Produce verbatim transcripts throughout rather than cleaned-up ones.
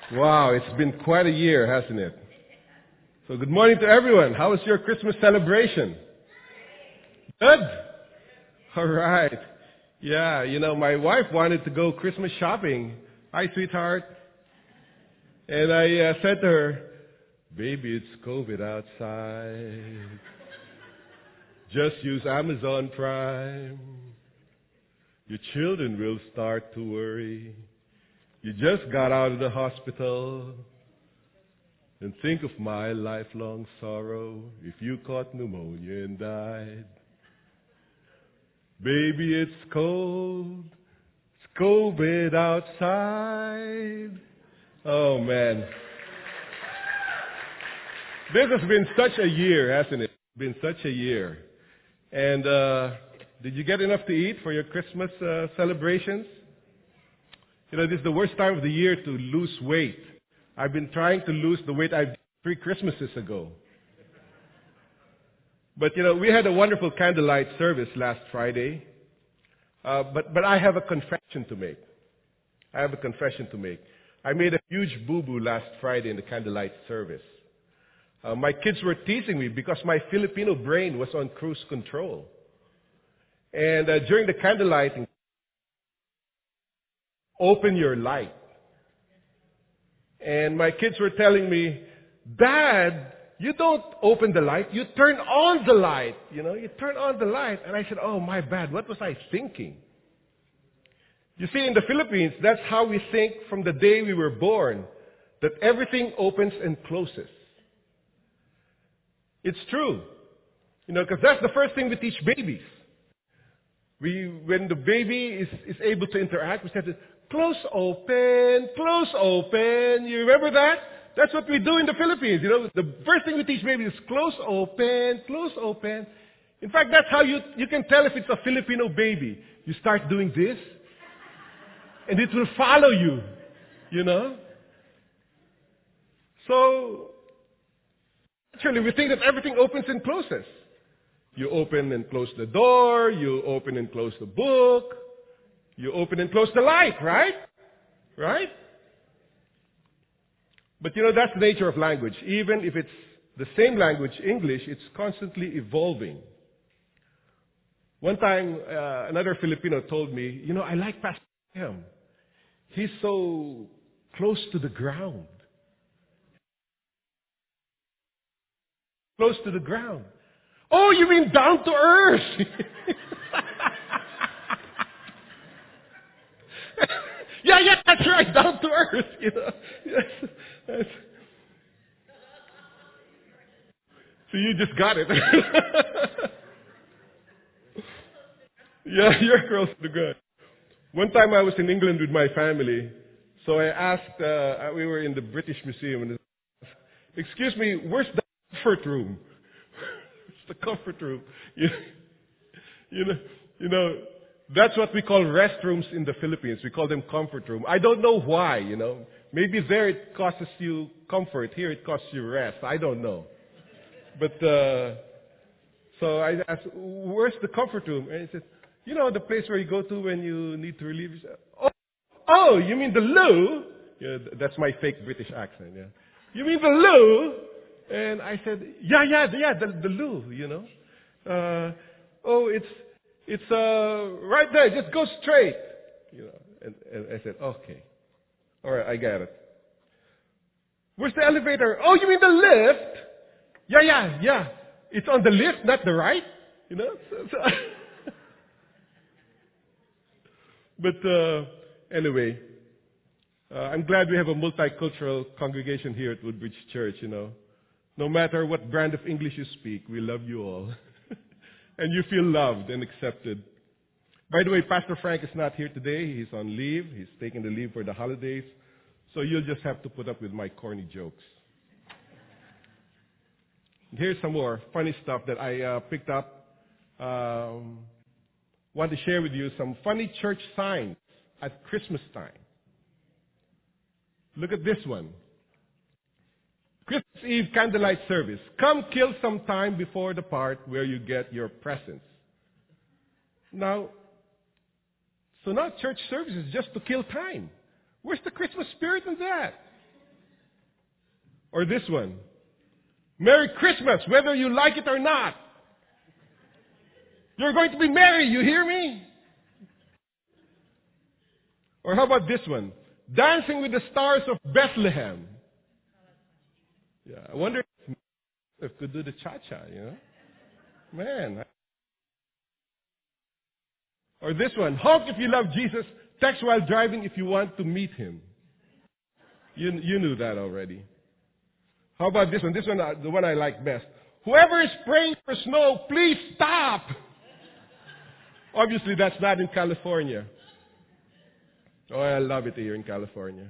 Wow, it's been quite a year, hasn't it? So good morning to everyone. How was your Christmas celebration? Good? All right. Yeah, you know, my wife wanted to go Christmas shopping. Hi, sweetheart. And I uh, said to her, baby, it's COVID outside. Just use Amazon Prime. Your children will start to worry. You just got out of the hospital. And think of my lifelong sorrow if you caught pneumonia and died. Baby, it's cold. It's COVID outside. Oh, man. This has been such a year, hasn't it? It's been such a year. And uh, did you get enough to eat for your Christmas uh, celebrations? You know, this is the worst time of the year to lose weight. I've been trying to lose the weight I did three Christmases ago. But, you know, we had a wonderful candlelight service last Friday. Uh, but, but I have a confession to make. I have a confession to make. I made a huge boo-boo last Friday in the candlelight service. Uh, my kids were teasing me because my Filipino brain was on cruise control. And uh, during the candlelighting, open your light. And my kids were telling me, Dad, you don't open the light, you turn on the light. You know, you turn on the light. And I said, oh, my bad, what was I thinking? You see, in the Philippines, that's how we think from the day we were born, that everything opens and closes. It's true. You know, because that's the first thing we teach babies. We, when the baby is, is able to interact, we say, close, open, close, open. You remember that? That's what we do in the Philippines. You know, the first thing we teach babies is close, open, close, open. In fact, that's how you, you can tell if it's a Filipino baby. You start doing this, and it will follow you, you know. So, actually, we think that everything opens and closes. You open and close the door, you open and close the book, you open and close the light, right? Right? But you know, that's the nature of language. Even if it's the same language, English, it's constantly evolving. One time, uh, another Filipino told me, you know, I like Pastor Graham. He's so close to the ground. Close to the ground. Oh, you mean down to earth? yeah, yeah, that's right, down to earth. You know? Yes, yes. So you just got it. Yeah, you're close to the ground. One time I was in England with my family, so I asked, uh, we were in the British Museum, and I asked, excuse me, where's the comfort room? It's the comfort room. You, you know, you know, that's what we call restrooms in the Philippines. We call them comfort room. I don't know why, you know. Maybe there it causes you comfort. Here it costs you rest. I don't know. But, uh, so I asked, where's the comfort room? And he said, you know, the place where you go to when you need to relieve yourself. Oh, oh, you mean the loo? Yeah, that's my fake British accent, yeah. You mean the loo? And I said, yeah, yeah, yeah, the, the loo, you know. Uh, oh, it's, it's, uh, right there, just go straight. You know, and, and I said, okay. All right, I got it. Where's the elevator? Oh, you mean the lift? Yeah, yeah, yeah. It's on the left, not the right. You know? So, so but uh, anyway, uh, I'm glad we have a multicultural congregation here at Woodbridge Church, you know. No matter what brand of English you speak, we love you all. And you feel loved and accepted. By the way, Pastor Frank is not here today. He's on leave. He's taking the leave for the holidays. So you'll just have to put up with my corny jokes. Here's some more funny stuff that I uh, picked up. Um, want to share with you some funny church signs at Christmas time. Look at this one. Christmas Eve candlelight service. Come kill some time before the part where you get your presents. Now, so now church service is just to kill time. Where's the Christmas spirit in that? Or this one. Merry Christmas, whether you like it or not. You're going to be merry, you hear me? Or how about this one? Dancing with the Stars of Bethlehem. Yeah, I wonder if if could do the cha-cha, you know? Man. Or this one. Honk if you love Jesus. Text while driving if you want to meet him. You, you knew that already. How about this one? This one, uh, the one I like best. Whoever is praying for snow, please stop. Obviously, that's not in California. Oh, I love it here in California.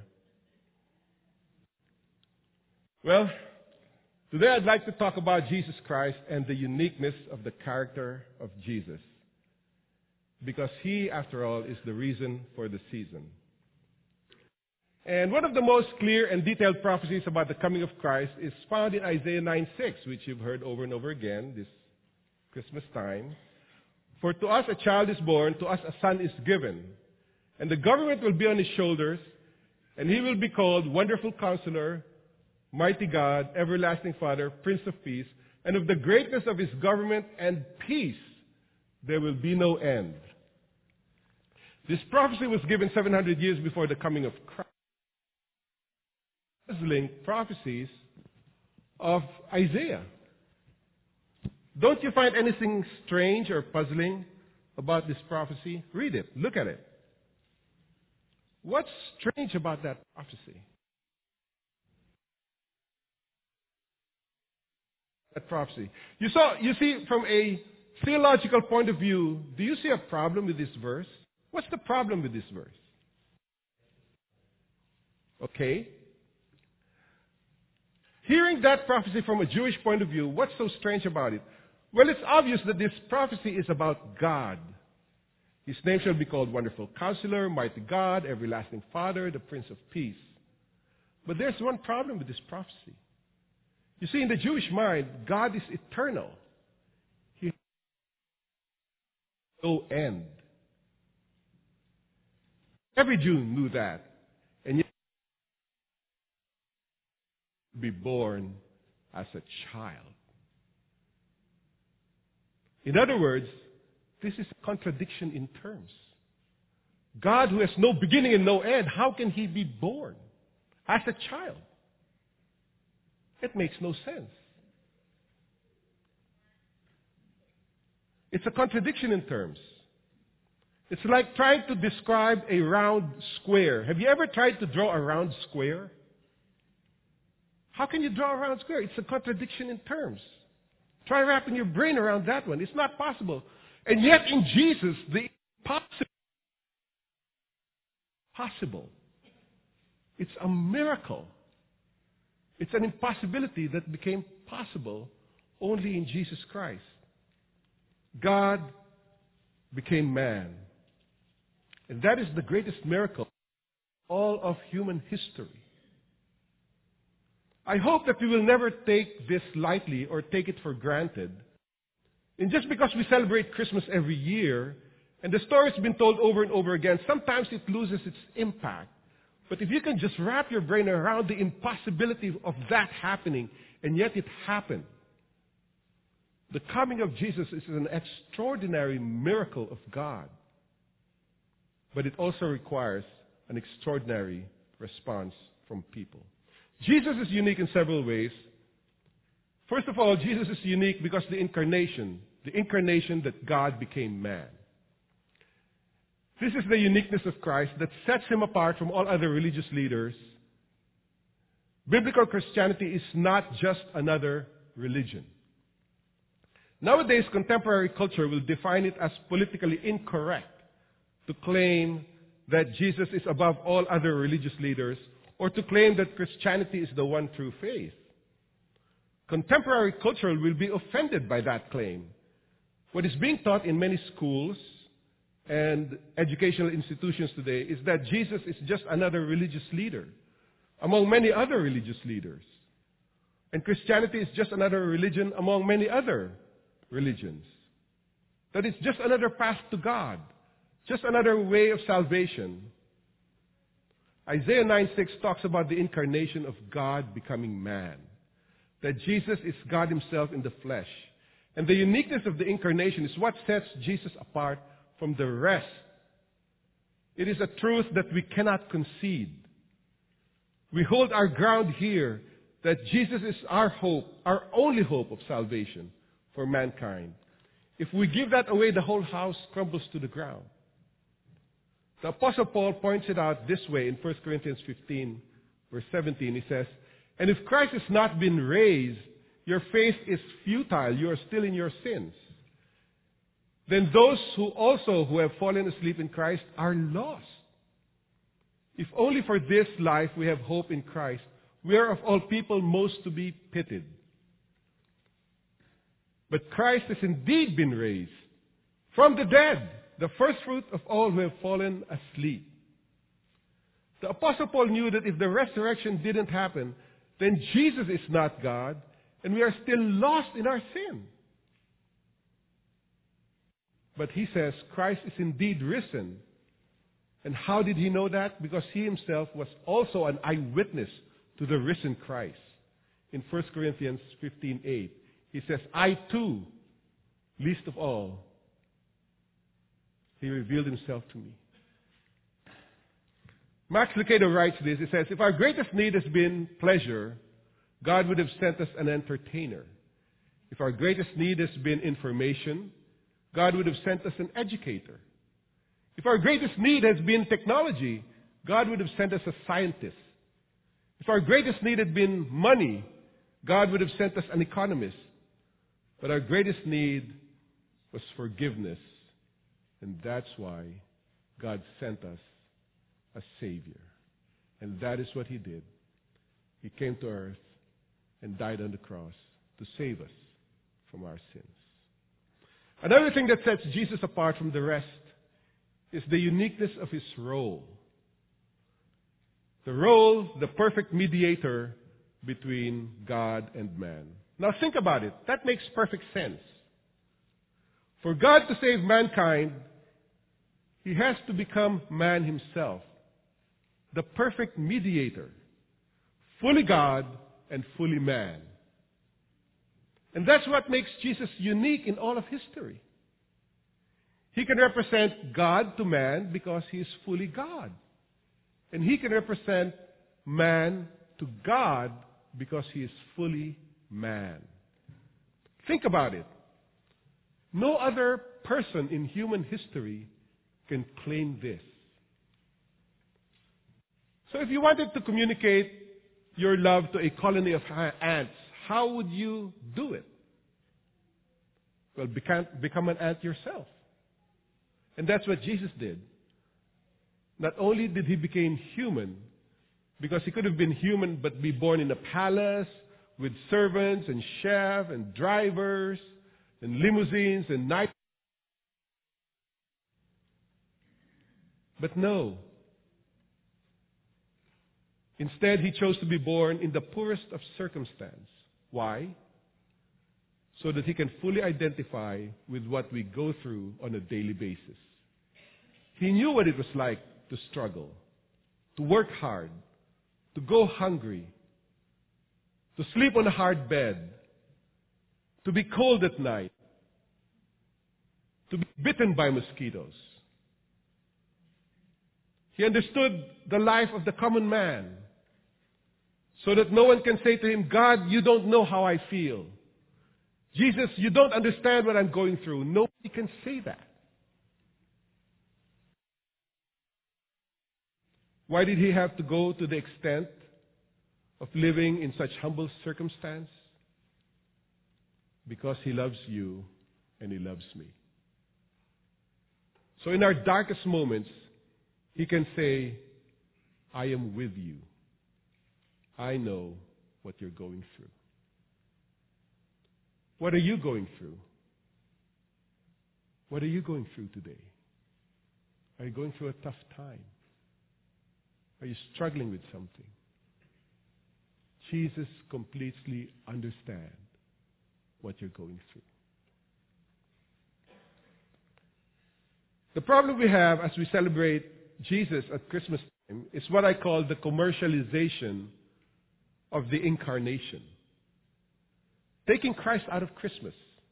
Well, today I'd like to talk about Jesus Christ and the uniqueness of the character of Jesus. Because he, after all, is the reason for the season. And one of the most clear and detailed prophecies about the coming of Christ is found in Isaiah nine six, which you've heard over and over again this Christmas time. For to us a child is born, to us a son is given, and the government will be on his shoulders, and he will be called Wonderful Counselor, Mighty God, Everlasting Father, Prince of Peace, and of the greatness of his government and peace there will be no end. This prophecy was given seven hundred years before the coming of Christ. Puzzling prophecies of Isaiah. Don't you find anything strange or puzzling about this prophecy? Read it. Look at it. What's strange about that prophecy? That prophecy. You saw, you see, from a theological point of view, do you see a problem with this verse? What's the problem with this verse? Okay. Hearing that prophecy from a Jewish point of view, what's so strange about it? Well, it's obvious that this prophecy is about God. His name shall be called Wonderful Counselor, Mighty God, Everlasting Father, the Prince of Peace. But there's one problem with this prophecy. You see, in the Jewish mind, God is eternal. He has no end. Every Jew knew that. And yet, be born as a child. In other words, this is a contradiction in terms. God, who has no beginning and no end, how can he be born as a child? It makes no sense. It's a contradiction in terms. It's like trying to describe a round square. Have you ever tried to draw a round square? How can you draw a round square? It's a contradiction in terms. Try wrapping your brain around that one. It's not possible. And yet in Jesus, the impossible possible. It's a miracle. It's an impossibility that became possible only in Jesus Christ. God became man. And that is the greatest miracle of all of human history. I hope that we will never take this lightly or take it for granted. And just because we celebrate Christmas every year, and the story's been told over and over again, sometimes it loses its impact. But if you can just wrap your brain around the impossibility of that happening, and yet it happened. The coming of Jesus is an extraordinary miracle of God. But it also requires an extraordinary response from people. Jesus is unique in several ways. First of all, Jesus is unique because the incarnation, the incarnation that God became man. This is the uniqueness of Christ that sets him apart from all other religious leaders. Biblical Christianity is not just another religion. Nowadays, contemporary culture will define it as politically incorrect to claim that Jesus is above all other religious leaders or to claim that Christianity is the one true faith. Contemporary culture will be offended by that claim. What is being taught in many schools and educational institutions today is that Jesus is just another religious leader among many other religious leaders. And Christianity is just another religion among many other religions. That it's just another path to God, just another way of salvation. Isaiah nine six talks about the incarnation of God becoming man. That Jesus is God himself in the flesh. And the uniqueness of the incarnation is what sets Jesus apart from the rest. It is a truth that we cannot concede. We hold our ground here that Jesus is our hope, our only hope of salvation for mankind. If we give that away, the whole house crumbles to the ground. The Apostle Paul points it out this way in First Corinthians fifteen, verse seventeen. He says, "And if Christ has not been raised, your faith is futile. You are still in your sins. Then those who also who have fallen asleep in Christ are lost. If only for this life we have hope in Christ, we are of all people most to be pitied. But Christ has indeed been raised from the dead, the first fruit of all who have fallen asleep." The Apostle Paul knew that if the resurrection didn't happen, then Jesus is not God, and we are still lost in our sin. But he says Christ is indeed risen. And how did he know that? Because he himself was also an eyewitness to the risen Christ. In First Corinthians fifteen eight, he says, "I too, least of all, he revealed himself to me." Max Lucado writes this. He says, "If our greatest need has been pleasure, God would have sent us an entertainer. If our greatest need has been information, God would have sent us an educator. If our greatest need has been technology, God would have sent us a scientist. If our greatest need had been money, God would have sent us an economist. But our greatest need was forgiveness. And that's why God sent us a Savior." And that is what he did. He came to earth and died on the cross to save us from our sins. Another thing that sets Jesus apart from the rest is the uniqueness of his role. The role, the perfect mediator between God and man. Now think about it. That makes perfect sense. For God to save mankind, he has to become man himself. The perfect mediator. Fully God and fully man. And that's what makes Jesus unique in all of history. He can represent God to man because he is fully God. And he can represent man to God because he is fully man. Think about it. No other person in human history can claim this. So if you wanted to communicate your love to a colony of ants, how would you do it? Well, become, become an ant yourself. And that's what Jesus did. Not only did he become human, because he could have been human but be born in a palace with servants and chefs and drivers and limousines and night. But no. Instead, he chose to be born in the poorest of circumstance. Why? So that he can fully identify with what we go through on a daily basis. He knew what it was like to struggle, to work hard, to go hungry, to sleep on a hard bed, to be cold at night, to be bitten by mosquitoes. He understood the life of the common man, so that no one can say to him, "God, you don't know how I feel. Jesus, you don't understand what I'm going through." Nobody can say that. Why did he have to go to the extent of living in such humble circumstance? Because he loves you and he loves me. So in our darkest moments, he can say, "I am with you. I know what you're going through." What are you going through? What are you going through today? Are you going through a tough time? Are you struggling with something? Jesus completely understands what you're going through. The problem we have as we celebrate Jesus at Christmas is what I call the commercialization of the incarnation. Taking Christ out of Christmas.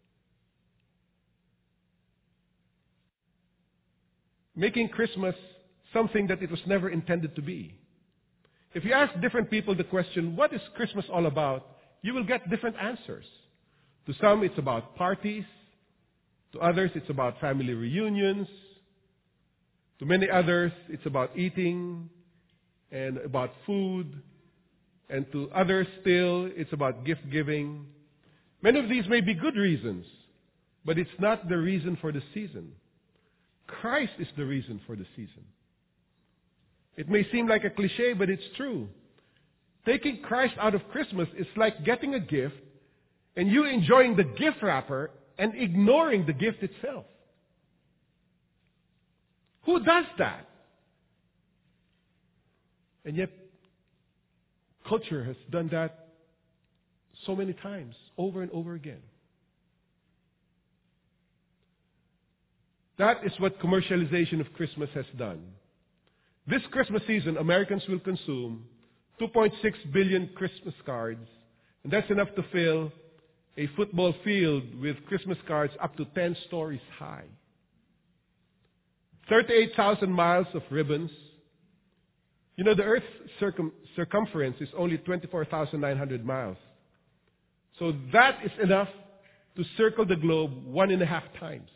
Making Christmas something that it was never intended to be. If you ask different people the question, what is Christmas all about? You will get different answers. To some, it's about parties. To others, it's about family reunions. To many others, it's about eating and about food. And to others still, it's about gift giving. Many of these may be good reasons, but it's not the reason for the season. Christ is the reason for the season. It may seem like a cliche, but it's true. Taking Christ out of Christmas is like getting a gift and you enjoying the gift wrapper and ignoring the gift itself. Who does that? And yet, culture has done that so many times, over and over again. That is what commercialization of Christmas has done. This Christmas season, Americans will consume two point six billion Christmas cards, and that's enough to fill a football field with Christmas cards up to ten stories high. thirty-eight thousand miles of ribbons. You know, the Earth's circum- circumference is only twenty-four thousand nine hundred miles. So that is enough to circle the globe one and a half times.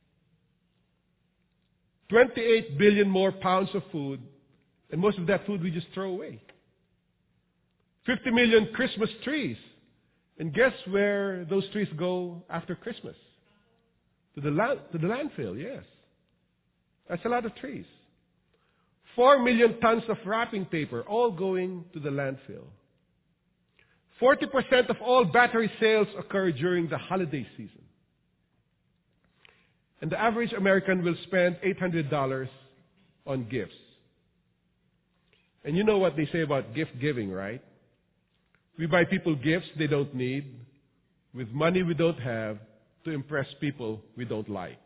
twenty-eight billion more pounds of food, and most of that food we just throw away. fifty million Christmas trees. And guess where those trees go after Christmas? To the, la- to the landfill, yes. That's a lot of trees. Four million tons of wrapping paper, all going to the landfill. forty percent of all battery sales occur during the holiday season. And the average American will spend eight hundred dollars on gifts. And you know what they say about gift giving, right? We buy people gifts they don't need, with money we don't have, to impress people we don't like.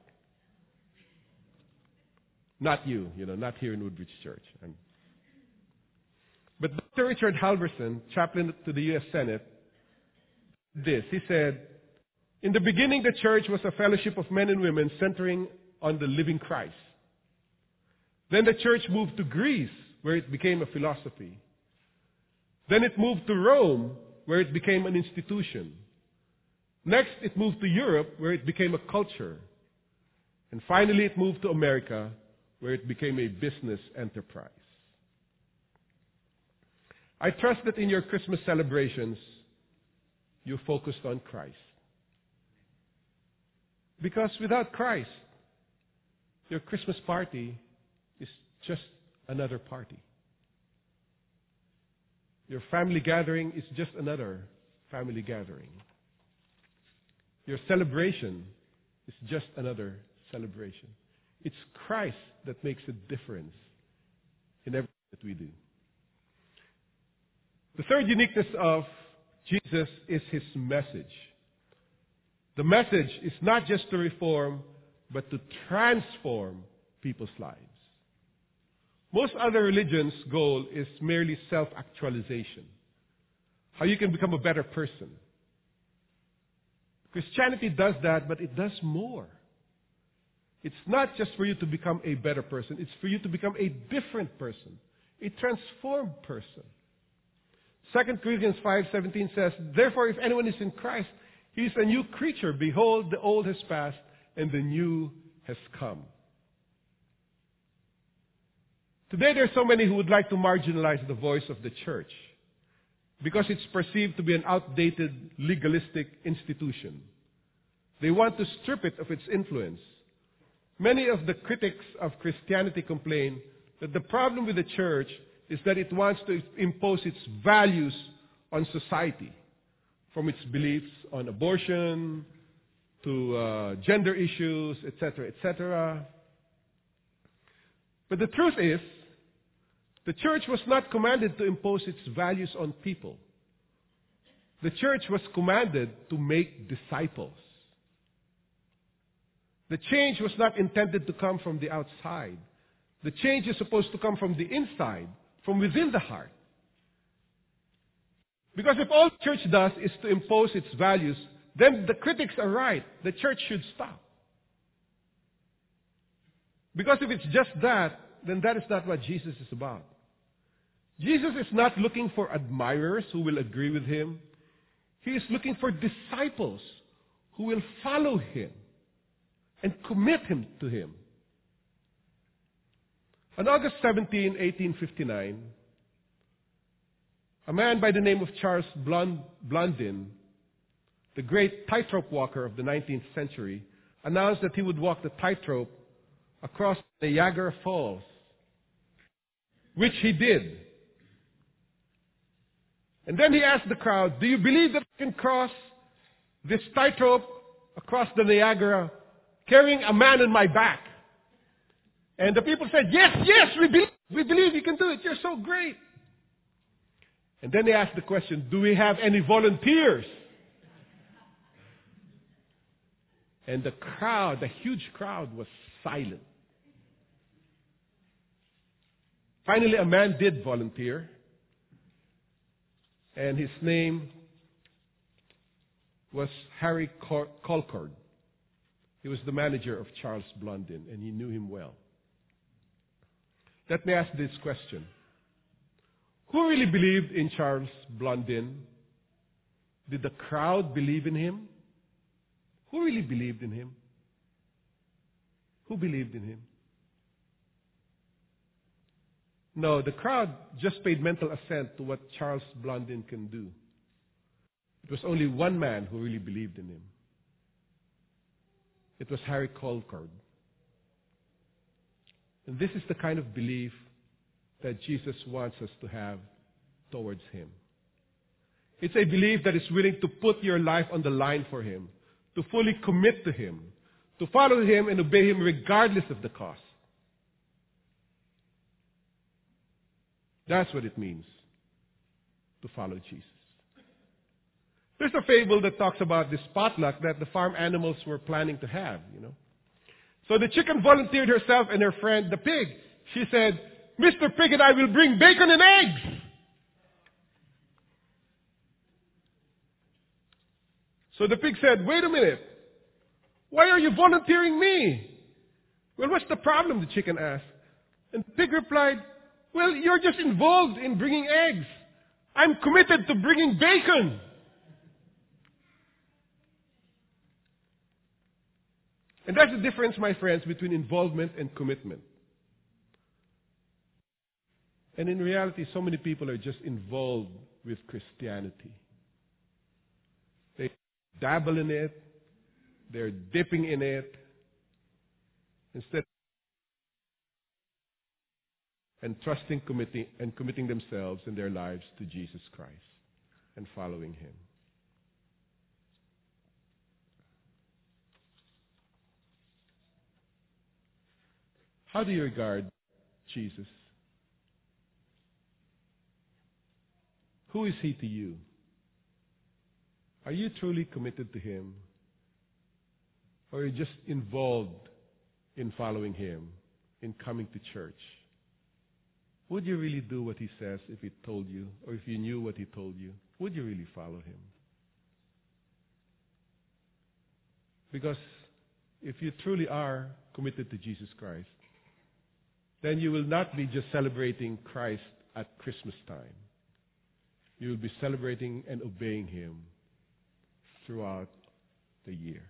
Not you, you know, not here in Woodbridge Church. I'm... But Doctor Richard Halverson, chaplain to the U S Senate, this, he said, in the beginning the church was a fellowship of men and women centering on the living Christ. Then the church moved to Greece, where it became a philosophy. Then it moved to Rome, where it became an institution. Next, it moved to Europe, where it became a culture. And finally, it moved to America, where it became a business enterprise. I trust that in your Christmas celebrations, you focused on Christ. Because without Christ, your Christmas party is just another party. Your family gathering is just another family gathering. Your celebration is just another celebration. It's Christ that makes a difference in everything that we do. The third uniqueness of Jesus is his message. The message is not just to reform, but to transform people's lives. Most other religions' goal is merely self-actualization. How you can become a better person. Christianity does that, but it does more. It's not just for you to become a better person. It's for you to become a different person. A transformed person. Second Corinthians five seventeen says, therefore if anyone is in Christ, he is a new creature. Behold, the old has passed, and the new has come. Today there are so many who would like to marginalize the voice of the church because it's perceived to be an outdated, legalistic institution. They want to strip it of its influence. Many of the critics of Christianity complain that the problem with the church is that it wants to impose its values on society, from its beliefs on abortion to uh, gender issues, et cetera, et cetera. But the truth is, the church was not commanded to impose its values on people. The church was commanded to make disciples. The change was not intended to come from the outside, The change is supposed to come from the inside, from within the heart. Because if all the church does is to impose its values, then the critics are right. The church should stop. Because if it's just that, then that is not what Jesus is about. Jesus is not looking for admirers who will agree with him. He is looking for disciples who will follow him and commit him to him. On August seventeenth, eighteen fifty-nine, a man by the name of Charles Blond- Blondin, the great tightrope walker of the nineteenth century, announced that he would walk the tightrope across Niagara Falls, which he did. And then he asked the crowd, do you believe that I can cross this tightrope across the Niagara carrying a man on my back? And the people said, yes, yes, we believe, we believe you can do it. You're so great. And then they asked the question, do we have any volunteers? And the crowd, the huge crowd, was silent. Finally, a man did volunteer. And his name was Harry Col- Colcord. He was the manager of Charles Blondin, and he knew him well. Let me ask this question. Who really believed in Charles Blondin? Did the crowd believe in him? Who really believed in him? Who believed in him? No, the crowd just paid mental assent to what Charles Blondin can do. It was only one man who really believed in him. It was Harry Colcord. And this is the kind of belief that Jesus wants us to have towards him. It's a belief that is willing to put your life on the line for him, to fully commit to him, to follow him and obey him regardless of the cost. That's what it means to follow Jesus. There's a fable that talks about this potluck that the farm animals were planning to have, you know. So the chicken volunteered herself and her friend, the pig. She said, Mister Pig and I will bring bacon and eggs. So the pig said, wait a minute. Why are you volunteering me? Well, what's the problem? The chicken asked. And the pig replied, well, you're just involved in bringing eggs. I'm committed to bringing bacon. And that's the difference, my friends, between involvement and commitment. And in reality, so many people are just involved with Christianity. They dabble in it. They're dipping in it. Instead and trusting, committing, and committing themselves and their lives to Jesus Christ and following him. How do you regard Jesus? Who is he to you? Are you truly committed to him? Or are you just involved in following him, in coming to church? Would you really do what he says if he told you, or if you knew what he told you? Would you really follow him? Because if you truly are committed to Jesus Christ, then you will not be just celebrating Christ at Christmas time. You will be celebrating and obeying him throughout the year.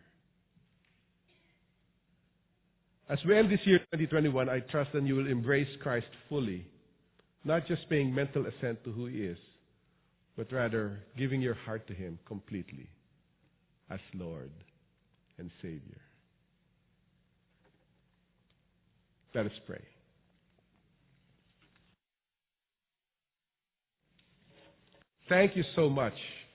As we end this year, twenty twenty-one, I trust that you will embrace Christ fully, not just paying mental assent to who he is, but rather giving your heart to him completely as Lord and Savior. Let us pray. Thank you so much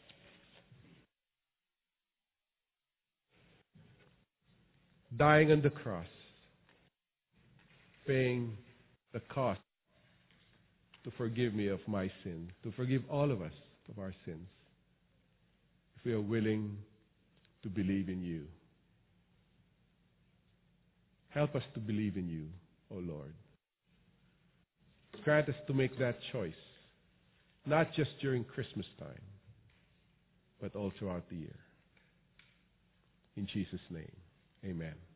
dying on the cross, paying the cost to forgive me of my sin, to forgive all of us of our sins, if we are willing to believe in you. Help us to believe in you, O Lord. grant us to make that choice, not just during Christmas time, but all throughout the year. In Jesus' name, amen.